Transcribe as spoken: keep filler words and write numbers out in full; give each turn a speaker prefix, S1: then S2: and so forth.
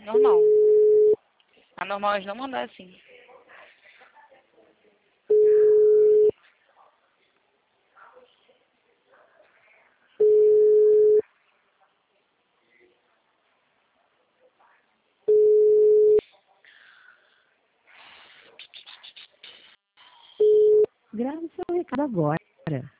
S1: Normal. A normal é de não mandar assim.
S2: Grave seu recado agora.